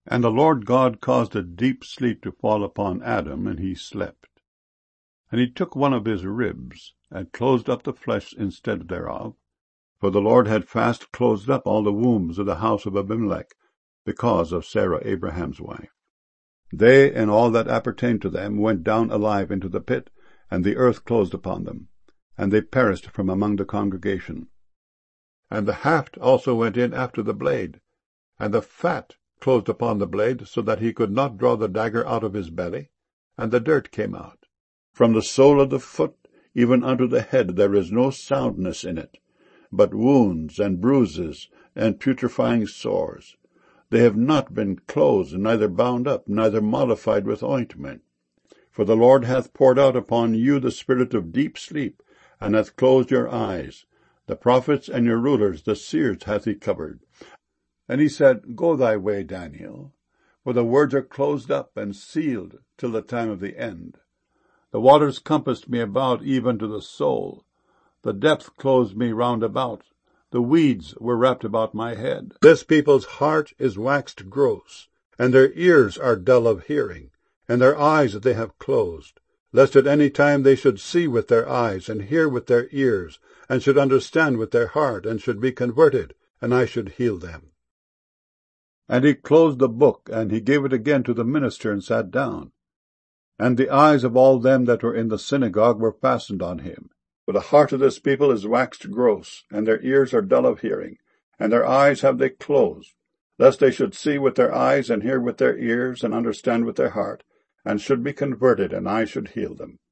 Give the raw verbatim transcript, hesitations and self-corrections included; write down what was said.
And the Lord God caused a deep sleep to fall upon Adam, and he slept. And he took one of his ribs, and closed up the flesh instead thereof. For the Lord had fast closed up all the wombs of the house of Abimelech, because of Sarah Abraham's wife. They and all that appertained to them went down alive into the pit, and the earth closed upon them, and they perished from among the congregation. And the haft also went in after the blade, and the fat closed upon the blade, so that he could not draw the dagger out of his belly, and the dirt came out. From the sole of the foot even unto the head there is no soundness in it, but wounds and bruises and putrefying sores. They have not been closed, neither bound up, neither mollified with ointment. For the Lord hath poured out upon you the spirit of deep sleep, and hath closed your eyes. The prophets and your rulers, the seers, hath he covered. And he said, Go thy way, Daniel, for the words are closed up and sealed till the time of the end. The waters compassed me about even to the soul. The depth closed me round about. The weeds were wrapped about my head. This people's heart is waxed gross, and their ears are dull of hearing, and their eyes they have closed, lest at any time they should see with their eyes, and hear with their ears, and should understand with their heart, and should be converted, and I should heal them. And he closed the book, and he gave it again to the minister, and sat down. And the eyes of all them that were in the synagogue were fastened on him. For the heart of this people is waxed gross, and their ears are dull of hearing, and their eyes have they closed, lest they should see with their eyes, and hear with their ears, and understand with their heart, and should be converted, and I should heal them.